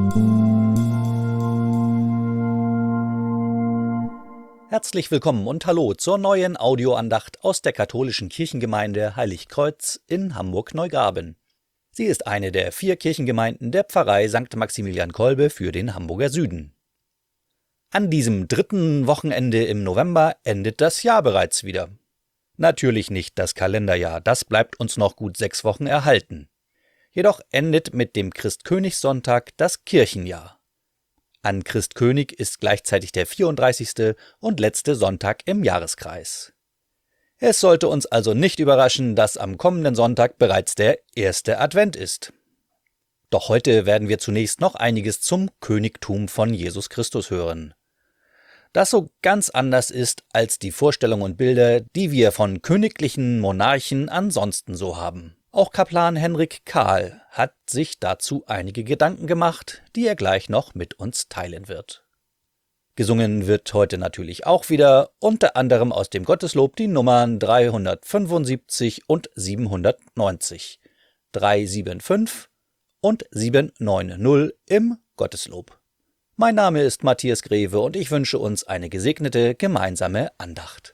Herzlich willkommen und hallo zur neuen Audioandacht aus der katholischen Kirchengemeinde Heiligkreuz in Hamburg-Neugraben. Sie ist eine der 4 Kirchengemeinden der Pfarrei St. Maximilian Kolbe für den Hamburger Süden. An diesem 3. Wochenende im November endet das Jahr bereits wieder. Natürlich nicht das Kalenderjahr, das bleibt uns noch gut 6 Wochen erhalten. Jedoch endet mit dem Christkönigssonntag das Kirchenjahr. An Christkönig ist gleichzeitig der 34. und letzte Sonntag im Jahreskreis. Es sollte uns also nicht überraschen, dass am kommenden Sonntag bereits der 1. Advent ist. Doch heute werden wir zunächst noch einiges zum Königtum von Jesus Christus hören. Das so ganz anders ist als die Vorstellungen und Bilder, die wir von königlichen Monarchen ansonsten so haben. Auch Kaplan Henrik Kahl hat sich dazu einige Gedanken gemacht, die er gleich noch mit uns teilen wird. Gesungen wird heute natürlich auch wieder, unter anderem aus dem Gotteslob die Nummern 375 und 790, 375 und 790 im Gotteslob. Mein Name ist Matthias Greve und ich wünsche uns eine gesegnete gemeinsame Andacht.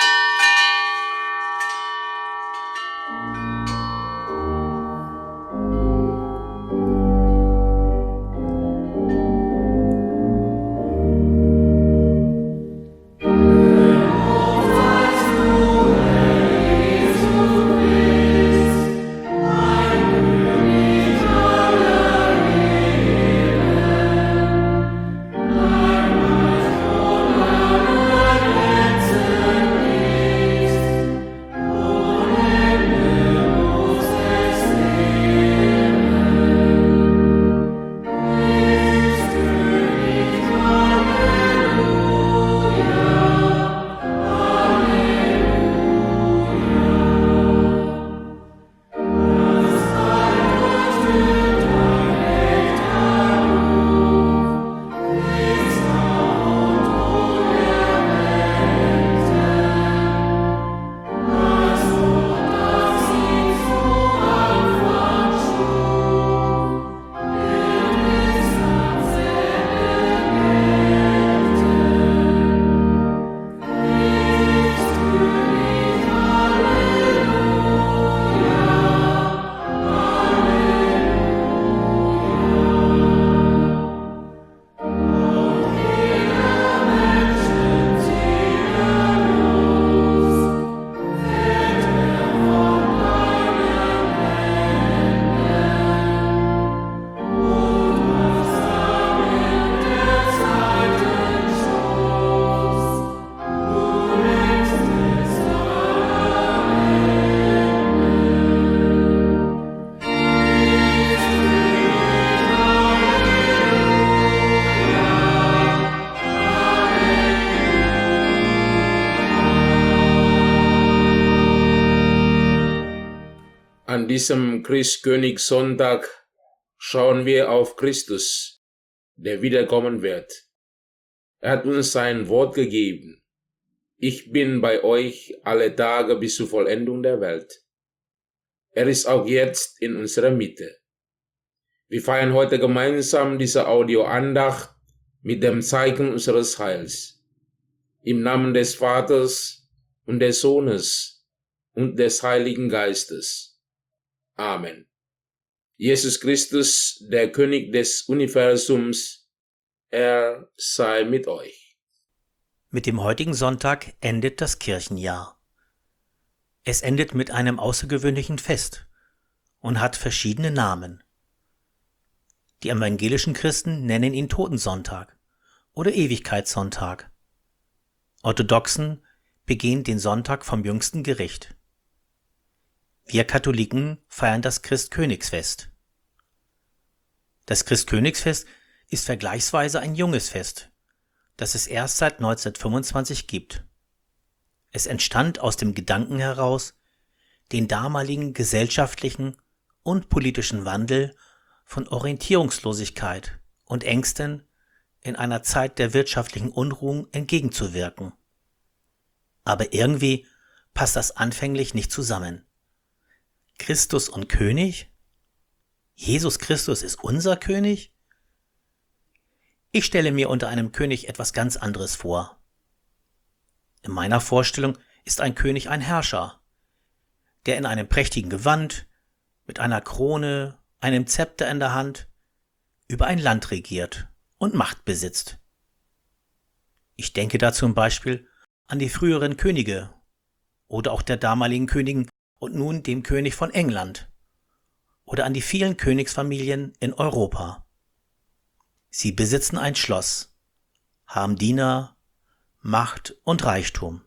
An diesem Christkönigssonntag schauen wir auf Christus, der wiederkommen wird. Er hat uns sein Wort gegeben. Ich bin bei euch alle Tage bis zur Vollendung der Welt. Er ist auch jetzt in unserer Mitte. Wir feiern heute gemeinsam diese Audioandacht mit dem Zeichen unseres Heils. Im Namen des Vaters und des Sohnes und des Heiligen Geistes. Amen. Jesus Christus, der König des Universums, er sei mit euch. Mit dem heutigen Sonntag endet das Kirchenjahr. Es endet mit einem außergewöhnlichen Fest und hat verschiedene Namen. Die evangelischen Christen nennen ihn Totensonntag oder Ewigkeitssonntag. Orthodoxen begehen den Sonntag vom jüngsten Gericht. Wir Katholiken feiern das Christkönigsfest. Das Christkönigsfest ist vergleichsweise ein junges Fest, das es erst seit 1925 gibt. Es entstand aus dem Gedanken heraus, den damaligen gesellschaftlichen und politischen Wandel von Orientierungslosigkeit und Ängsten in einer Zeit der wirtschaftlichen Unruhen entgegenzuwirken. Aber irgendwie passt das anfänglich nicht zusammen. Christus und König? Jesus Christus ist unser König? Ich stelle mir unter einem König etwas ganz anderes vor. In meiner Vorstellung ist ein König ein Herrscher, der in einem prächtigen Gewand, mit einer Krone, einem Zepter in der Hand, über ein Land regiert und Macht besitzt. Ich denke da zum Beispiel an die früheren Könige oder auch der damaligen Königin und nun dem König von England oder an die vielen Königsfamilien in Europa. Sie besitzen ein Schloss, haben Diener, Macht und Reichtum.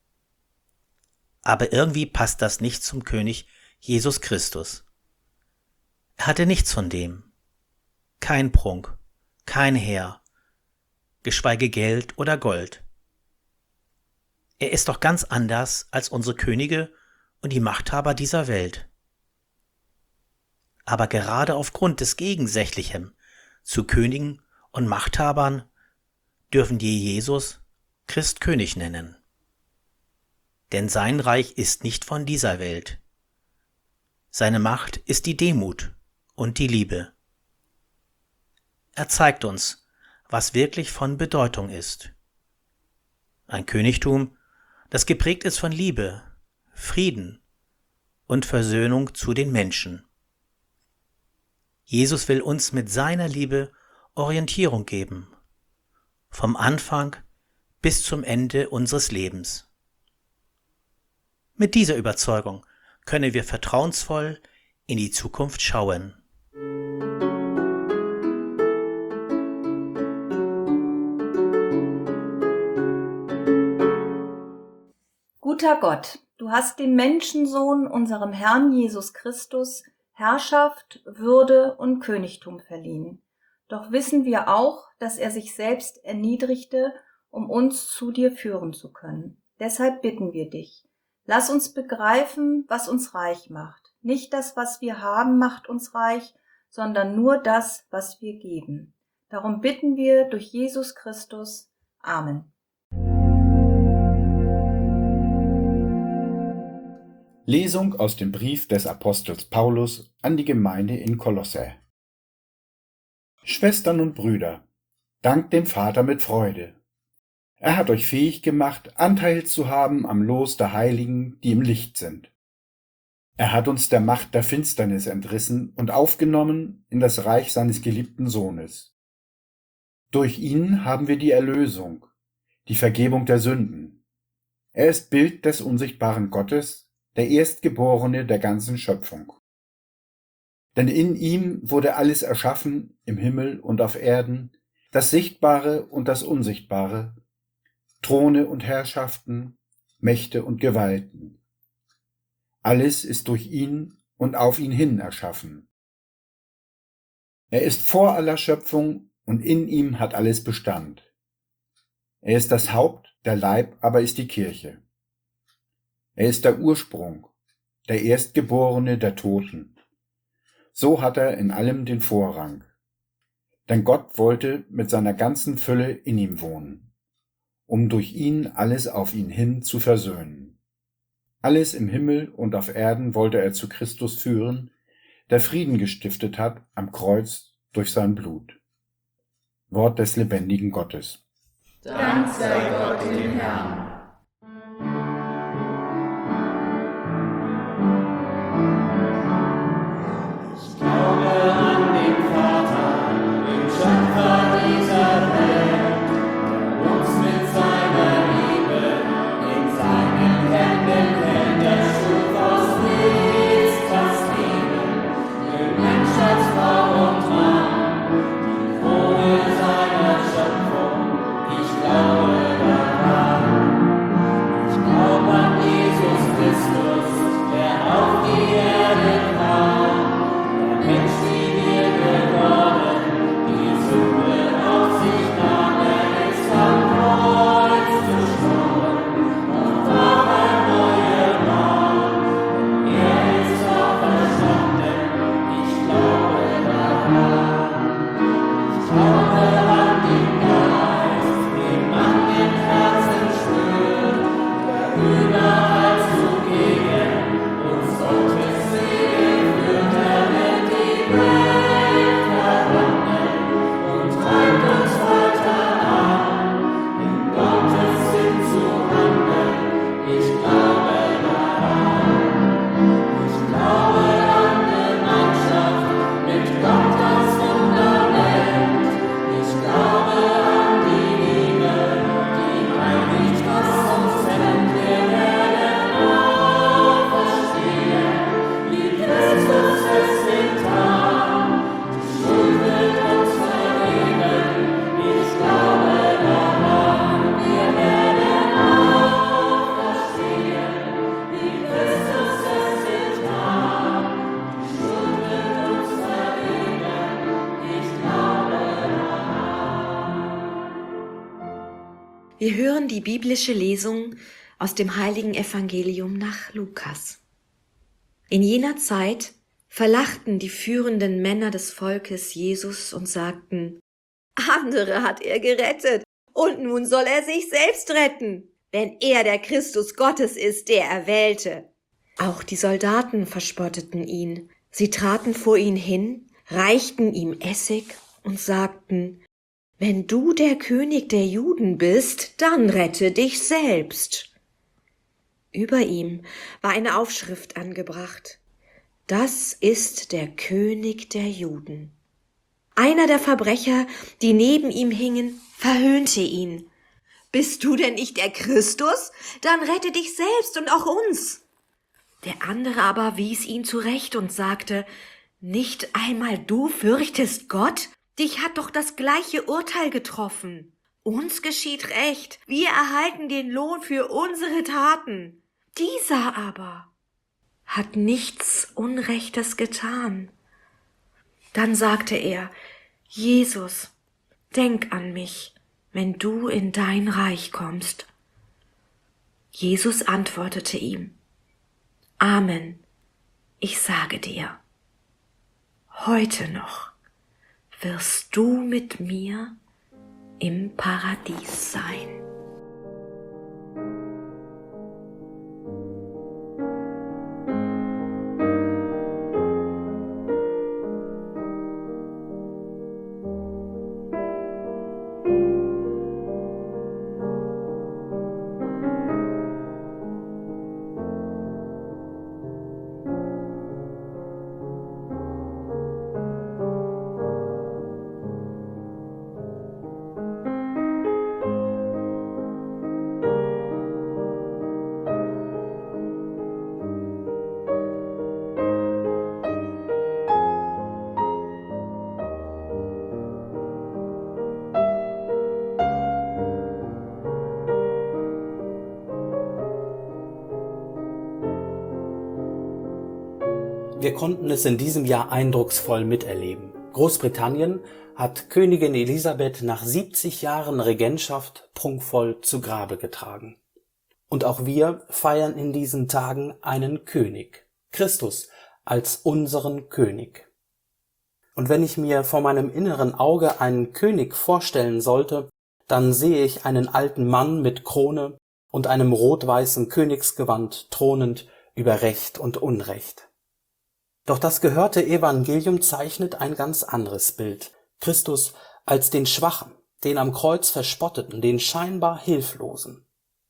Aber irgendwie passt das nicht zum König Jesus Christus. Er hatte nichts von dem. Kein Prunk, kein Heer, geschweige Geld oder Gold. Er ist doch ganz anders als unsere Könige und die Machthaber dieser Welt. Aber gerade aufgrund des Gegensätzlichen zu Königen und Machthabern dürfen wir Jesus Christkönig nennen. Denn sein Reich ist nicht von dieser Welt. Seine Macht ist die Demut und die Liebe. Er zeigt uns, was wirklich von Bedeutung ist. Ein Königtum, das geprägt ist von Liebe, Frieden und Versöhnung zu den Menschen. Jesus will uns mit seiner Liebe Orientierung geben, vom Anfang bis zum Ende unseres Lebens. Mit dieser Überzeugung können wir vertrauensvoll in die Zukunft schauen. Guter Gott, du hast dem Menschensohn, unserem Herrn Jesus Christus, Herrschaft, Würde und Königtum verliehen. Doch wissen wir auch, dass er sich selbst erniedrigte, um uns zu dir führen zu können. Deshalb bitten wir dich, lass uns begreifen, was uns reich macht. Nicht das, was wir haben, macht uns reich, sondern nur das, was wir geben. Darum bitten wir durch Jesus Christus. Amen. Lesung aus dem Brief des Apostels Paulus an die Gemeinde in Kolosse. Schwestern und Brüder, dankt dem Vater mit Freude. Er hat euch fähig gemacht, Anteil zu haben am Los der Heiligen, die im Licht sind. Er hat uns der Macht der Finsternis entrissen und aufgenommen in das Reich seines geliebten Sohnes. Durch ihn haben wir die Erlösung, die Vergebung der Sünden. Er ist Bild des unsichtbaren Gottes, der Erstgeborene der ganzen Schöpfung. Denn in ihm wurde alles erschaffen, im Himmel und auf Erden, das Sichtbare und das Unsichtbare, Throne und Herrschaften, Mächte und Gewalten. Alles ist durch ihn und auf ihn hin erschaffen. Er ist vor aller Schöpfung und in ihm hat alles Bestand. Er ist das Haupt, der Leib aber ist die Kirche. Er ist der Ursprung, der Erstgeborene der Toten. So hat er in allem den Vorrang. Denn Gott wollte mit seiner ganzen Fülle in ihm wohnen, um durch ihn alles auf ihn hin zu versöhnen. Alles im Himmel und auf Erden wollte er zu Christus führen, der Frieden gestiftet hat am Kreuz durch sein Blut. Wort des lebendigen Gottes. Dank sei Gott dem Herrn. Ich glaube daran. Wir hören die biblische Lesung aus dem heiligen Evangelium nach Lukas. In jener Zeit verlachten die führenden Männer des Volkes Jesus und sagten: Andere hat er gerettet, und nun soll er sich selbst retten, wenn er der Christus Gottes ist, der Erwählte. Auch die Soldaten verspotteten ihn. Sie traten vor ihn hin, reichten ihm Essig und sagten: Wenn du der König der Juden bist, dann rette dich selbst. Über ihm war eine Aufschrift angebracht: Das ist der König der Juden. Einer der Verbrecher, die neben ihm hingen, verhöhnte ihn. Bist du denn nicht der Christus? Dann rette dich selbst und auch uns. Der andere aber wies ihn zurecht und sagte: Nicht einmal du fürchtest Gott? Dich hat doch das gleiche Urteil getroffen. Uns geschieht Recht, wir erhalten den Lohn für unsere Taten. Dieser aber hat nichts Unrechtes getan. Dann sagte er: Jesus, denk an mich, wenn du in dein Reich kommst. Jesus antwortete ihm: Amen, ich sage dir, heute noch wirst du mit mir im Paradies sein. Wir konnten es in diesem Jahr eindrucksvoll miterleben. Großbritannien hat Königin Elisabeth nach 70 Jahren Regentschaft prunkvoll zu Grabe getragen. Und auch wir feiern in diesen Tagen einen König, Christus als unseren König. Und wenn ich mir vor meinem inneren Auge einen König vorstellen sollte, dann sehe ich einen alten Mann mit Krone und einem rot-weißen Königsgewand thronend über Recht und Unrecht. Doch das gehörte Evangelium zeichnet ein ganz anderes Bild. Christus als den Schwachen, den am Kreuz Verspotteten, den scheinbar Hilflosen.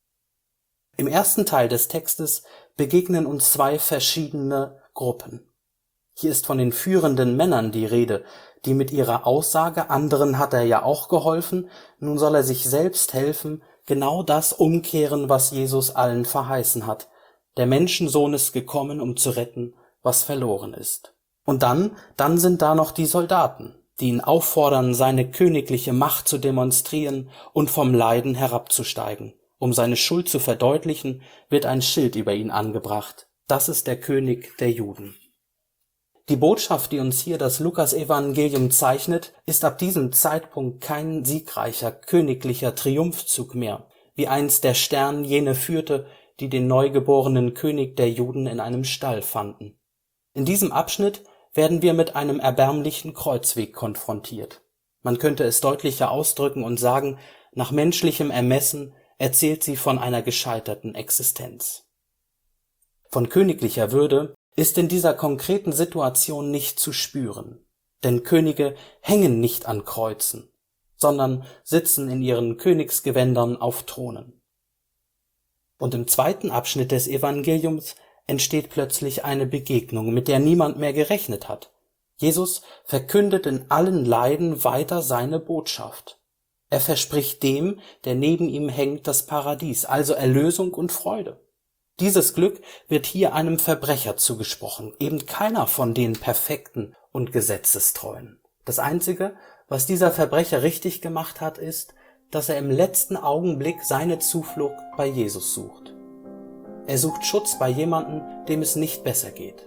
Im ersten Teil des Textes begegnen uns zwei verschiedene Gruppen. Hier ist von den führenden Männern die Rede, die mit ihrer Aussage, anderen hat er ja auch geholfen, nun soll er sich selbst helfen, genau das umkehren, was Jesus allen verheißen hat. Der Menschensohn ist gekommen, um zu retten, was verloren ist. Und dann sind da noch die Soldaten, die ihn auffordern, seine königliche Macht zu demonstrieren und vom Leiden herabzusteigen. Um seine Schuld zu verdeutlichen, wird ein Schild über ihn angebracht. Das ist der König der Juden. Die Botschaft, die uns hier das Lukas-Evangelium zeichnet, ist ab diesem Zeitpunkt kein siegreicher, königlicher Triumphzug mehr, wie einst der Stern jene führte, die den neugeborenen König der Juden in einem Stall fanden. In diesem Abschnitt werden wir mit einem erbärmlichen Kreuzweg konfrontiert. Man könnte es deutlicher ausdrücken und sagen, nach menschlichem Ermessen erzählt sie von einer gescheiterten Existenz. Von königlicher Würde ist in dieser konkreten Situation nicht zu spüren, denn Könige hängen nicht an Kreuzen, sondern sitzen in ihren Königsgewändern auf Thronen. Und im zweiten Abschnitt des Evangeliums entsteht plötzlich eine Begegnung, mit der niemand mehr gerechnet hat. Jesus verkündet in allen Leiden weiter seine Botschaft. Er verspricht dem, der neben ihm hängt, das Paradies, also Erlösung und Freude. Dieses Glück wird hier einem Verbrecher zugesprochen, eben keiner von den Perfekten und Gesetzestreuen. Das Einzige, was dieser Verbrecher richtig gemacht hat, ist, dass er im letzten Augenblick seine Zuflucht bei Jesus sucht. Er sucht Schutz bei jemandem, dem es nicht besser geht.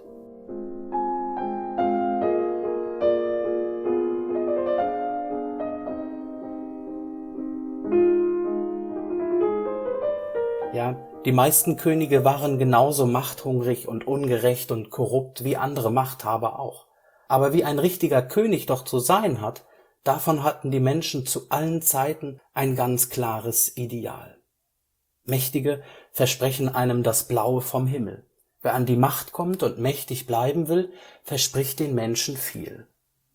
Die meisten Könige waren genauso machthungrig und ungerecht und korrupt wie andere Machthaber auch. Aber wie ein richtiger König doch zu sein hat, davon hatten die Menschen zu allen Zeiten ein ganz klares Ideal. Mächtige versprechen einem das Blaue vom Himmel. Wer an die Macht kommt und mächtig bleiben will, verspricht den Menschen viel.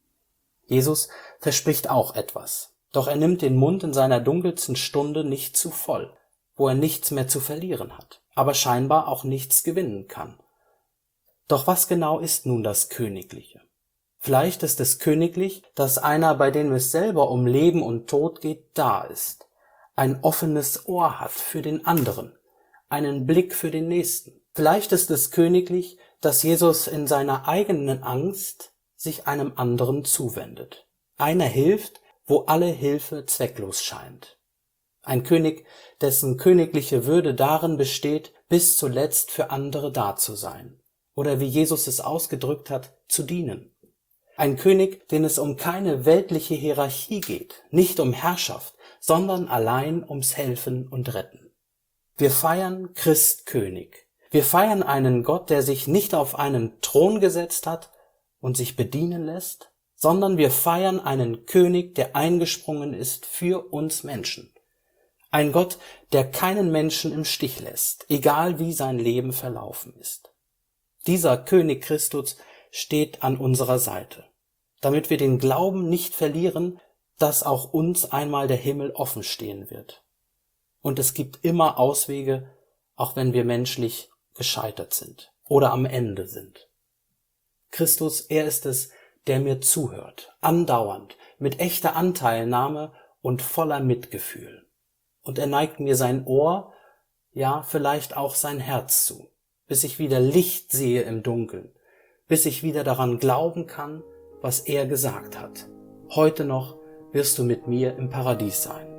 Jesus verspricht auch etwas, doch er nimmt den Mund in seiner dunkelsten Stunde nicht zu voll, wo er nichts mehr zu verlieren hat, aber scheinbar auch nichts gewinnen kann. Doch was genau ist nun das Königliche? Vielleicht ist es königlich, dass einer, bei dem es selber um Leben und Tod geht, da ist, ein offenes Ohr hat für den anderen, einen Blick für den Nächsten. Vielleicht ist es königlich, dass Jesus in seiner eigenen Angst sich einem anderen zuwendet. Einer hilft, wo alle Hilfe zwecklos scheint. Ein König, dessen königliche Würde darin besteht, bis zuletzt für andere da zu sein. Oder wie Jesus es ausgedrückt hat, zu dienen. Ein König, den es um keine weltliche Hierarchie geht, nicht um Herrschaft, sondern allein ums Helfen und Retten. Wir feiern Christkönig. Wir feiern einen Gott, der sich nicht auf einen Thron gesetzt hat und sich bedienen lässt, sondern wir feiern einen König, der eingesprungen ist für uns Menschen. Ein Gott, der keinen Menschen im Stich lässt, egal wie sein Leben verlaufen ist. Dieser König Christus steht an unserer Seite, damit wir den Glauben nicht verlieren, dass auch uns einmal der Himmel offen stehen wird. Und es gibt immer Auswege, auch wenn wir menschlich gescheitert sind oder am Ende sind. Christus, er ist es, der mir zuhört, andauernd, mit echter Anteilnahme und voller Mitgefühl. Und er neigt mir sein Ohr, ja vielleicht auch sein Herz zu, bis ich wieder Licht sehe im Dunkeln, bis ich wieder daran glauben kann, was er gesagt hat. Heute noch wirst du mit mir im Paradies sein.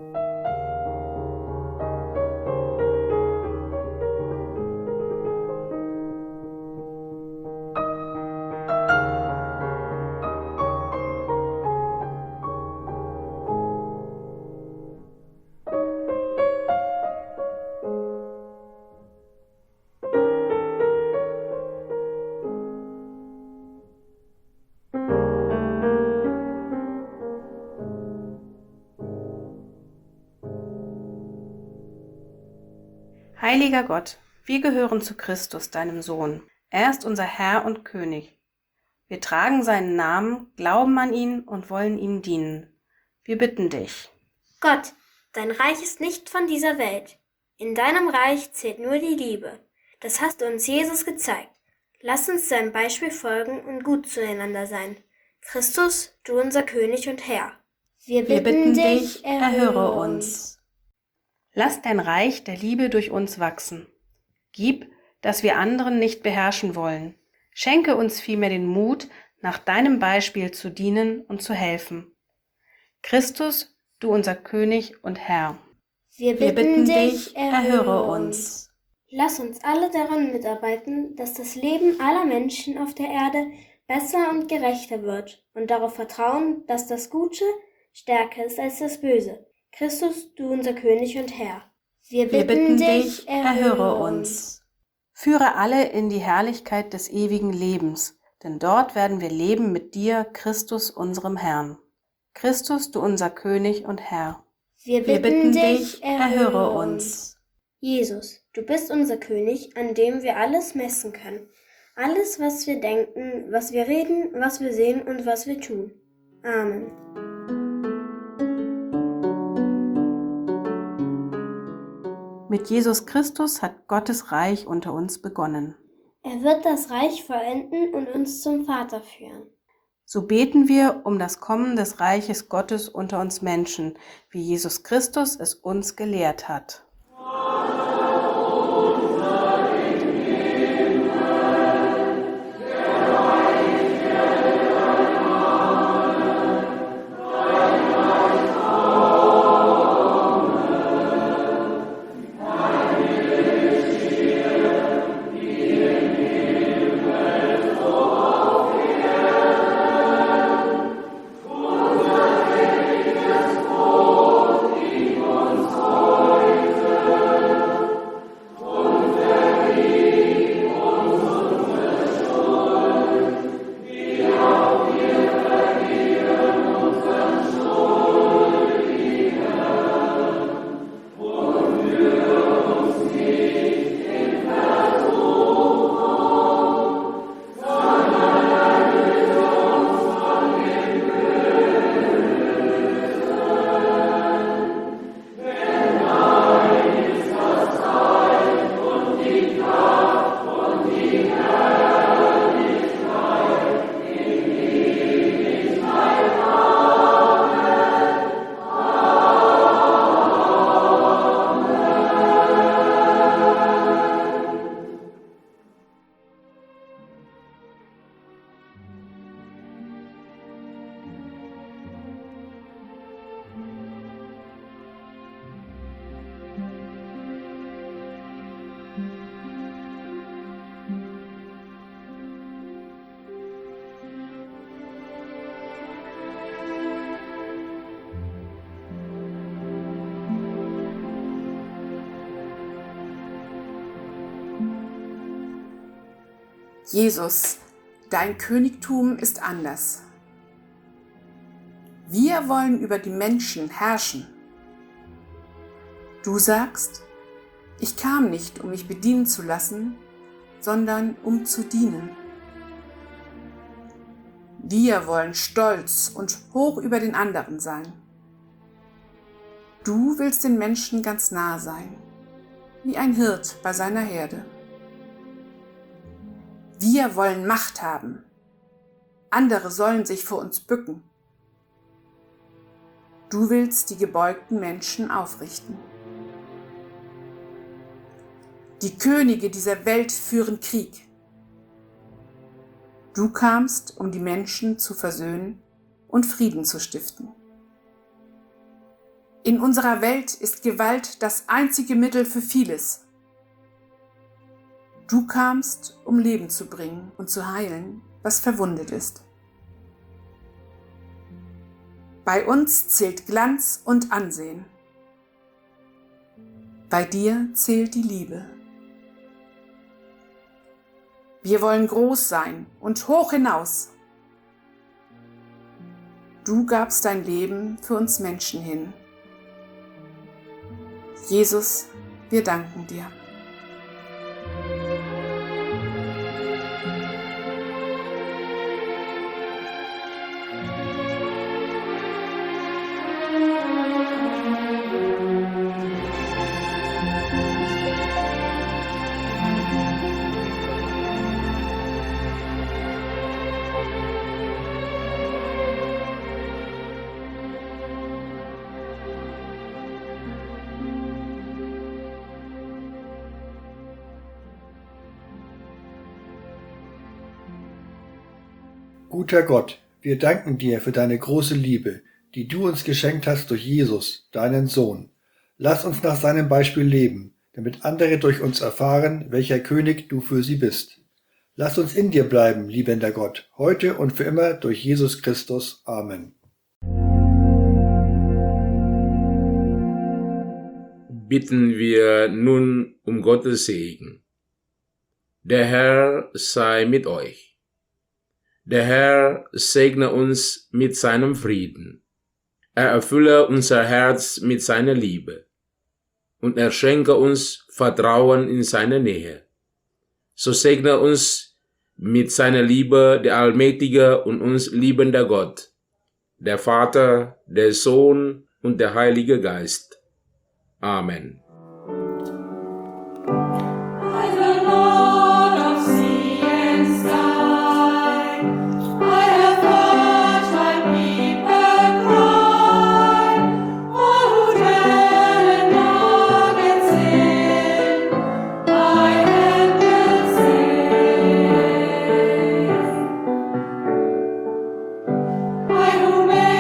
Heiliger Gott, wir gehören zu Christus, deinem Sohn. Er ist unser Herr und König. Wir tragen seinen Namen, glauben an ihn und wollen ihm dienen. Wir bitten dich. Gott, dein Reich ist nicht von dieser Welt. In deinem Reich zählt nur die Liebe. Das hast du uns Jesus gezeigt. Lass uns seinem Beispiel folgen und gut zueinander sein. Christus, du unser König und Herr. Wir bitten dich, erhöre uns. Lass dein Reich der Liebe durch uns wachsen. Gib, dass wir anderen nicht beherrschen wollen. Schenke uns vielmehr den Mut, nach deinem Beispiel zu dienen und zu helfen. Christus, du unser König und Herr. Wir bitten dich, erhöre uns. Lass uns alle daran mitarbeiten, dass das Leben aller Menschen auf der Erde besser und gerechter wird und darauf vertrauen, dass das Gute stärker ist als das Böse. Christus, du unser König und Herr. Wir bitten dich, erhöre uns. Führe alle in die Herrlichkeit des ewigen Lebens, denn dort werden wir leben mit dir, Christus, unserem Herrn. Christus, du unser König und Herr. Wir bitten dich, erhöre uns. Jesus, du bist unser König, an dem wir alles messen können. Alles, was wir denken, was wir reden, was wir sehen und was wir tun. Amen. Mit Jesus Christus hat Gottes Reich unter uns begonnen. Er wird das Reich vollenden und uns zum Vater führen. So beten wir um das Kommen des Reiches Gottes unter uns Menschen, wie Jesus Christus es uns gelehrt hat. Jesus, dein Königtum ist anders. Wir wollen über die Menschen herrschen. Du sagst, ich kam nicht, um mich bedienen zu lassen, sondern um zu dienen. Wir wollen stolz und hoch über den anderen sein. Du willst den Menschen ganz nah sein, wie ein Hirt bei seiner Herde. Wir wollen Macht haben. Andere sollen sich vor uns bücken. Du willst die gebeugten Menschen aufrichten. Die Könige dieser Welt führen Krieg. Du kamst, um die Menschen zu versöhnen und Frieden zu stiften. In unserer Welt ist Gewalt das einzige Mittel für vieles. Du kamst, um Leben zu bringen und zu heilen, was verwundet ist. Bei uns zählt Glanz und Ansehen. Bei dir zählt die Liebe. Wir wollen groß sein und hoch hinaus. Du gabst dein Leben für uns Menschen hin. Jesus, wir danken dir. Guter Gott, wir danken dir für deine große Liebe, die du uns geschenkt hast durch Jesus, deinen Sohn. Lass uns nach seinem Beispiel leben, damit andere durch uns erfahren, welcher König du für sie bist. Lass uns in dir bleiben, liebender Gott, heute und für immer durch Jesus Christus. Amen. Bitten wir nun um Gottes Segen. Der Herr sei mit euch. Der Herr segne uns mit seinem Frieden. Er erfülle unser Herz mit seiner Liebe. Und er schenke uns Vertrauen in seine Nähe. So segne uns mit seiner Liebe der allmächtige und uns liebende Gott, der Vater, der Sohn und der Heilige Geist. Amen.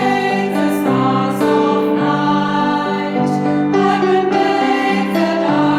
I will make the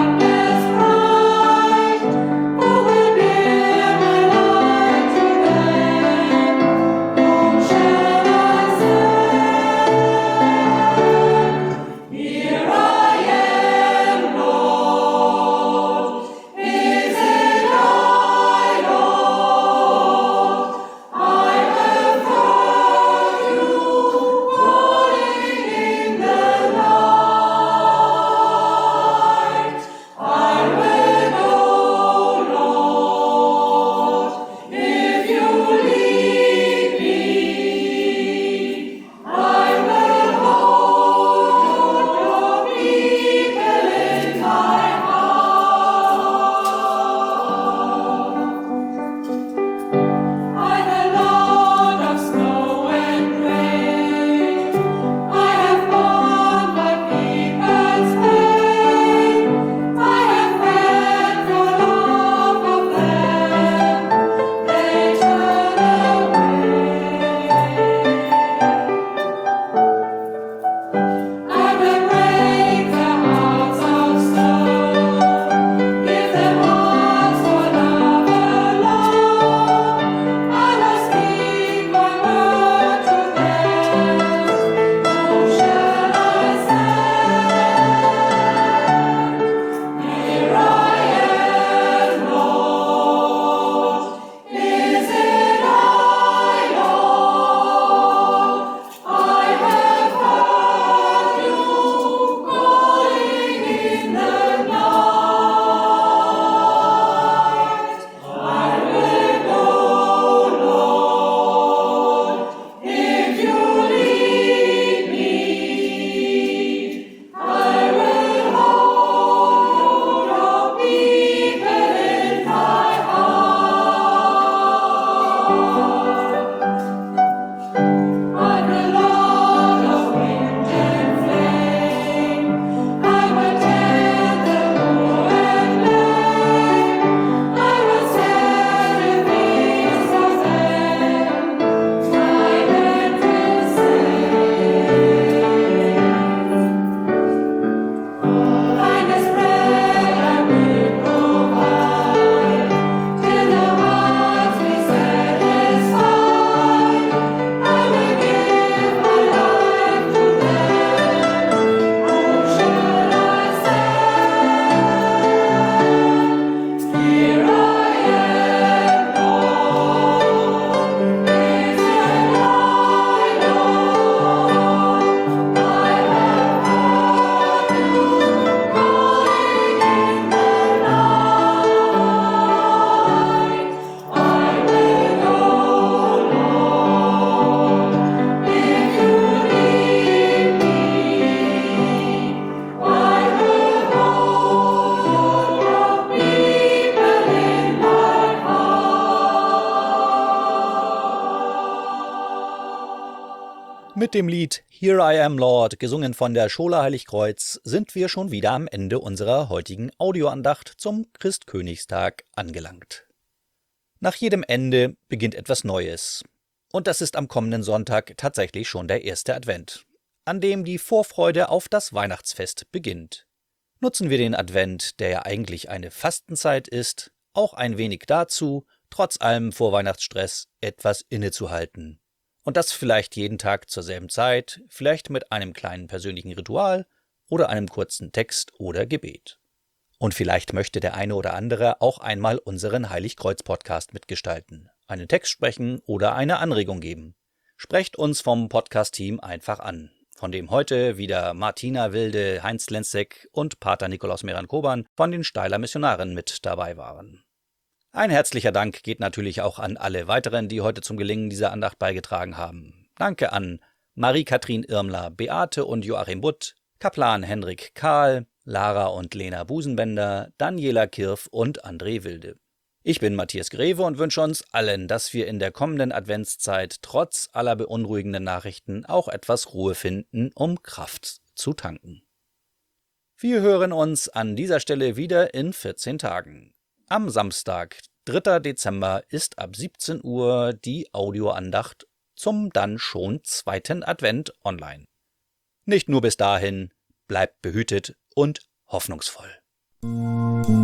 Mit dem Lied Here I Am Lord, gesungen von der Schola Heiligkreuz, sind wir schon wieder am Ende unserer heutigen Audioandacht zum Christkönigstag angelangt. Nach jedem Ende beginnt etwas Neues. Und das ist am kommenden Sonntag tatsächlich schon der erste Advent, an dem die Vorfreude auf das Weihnachtsfest beginnt. Nutzen wir den Advent, der ja eigentlich eine Fastenzeit ist, auch ein wenig dazu, trotz allem Vorweihnachtsstress etwas innezuhalten. Und das vielleicht jeden Tag zur selben Zeit, vielleicht mit einem kleinen persönlichen Ritual oder einem kurzen Text oder Gebet. Und vielleicht möchte der eine oder andere auch einmal unseren Heiligkreuz-Podcast mitgestalten, einen Text sprechen oder eine Anregung geben. Sprecht uns vom Podcast-Team einfach an, von dem heute wieder Martina Wilde, Heinz Lenzek und Pater Nikolaus Meran-Koban von den Steiler Missionaren mit dabei waren. Ein herzlicher Dank geht natürlich auch an alle weiteren, die heute zum Gelingen dieser Andacht beigetragen haben. Danke an Marie-Kathrin Irmler, Beate und Joachim Butt, Kaplan Henrik Kahl, Lara und Lena Busenbender, Daniela Kirf und André Wilde. Ich bin Matthias Greve und wünsche uns allen, dass wir in der kommenden Adventszeit trotz aller beunruhigenden Nachrichten auch etwas Ruhe finden, um Kraft zu tanken. Wir hören uns an dieser Stelle wieder in 14 Tagen. Am Samstag, 3. Dezember, ist ab 17 Uhr die Audioandacht zum dann schon 2. Advent online. Nicht nur bis dahin, bleibt behütet und hoffnungsvoll.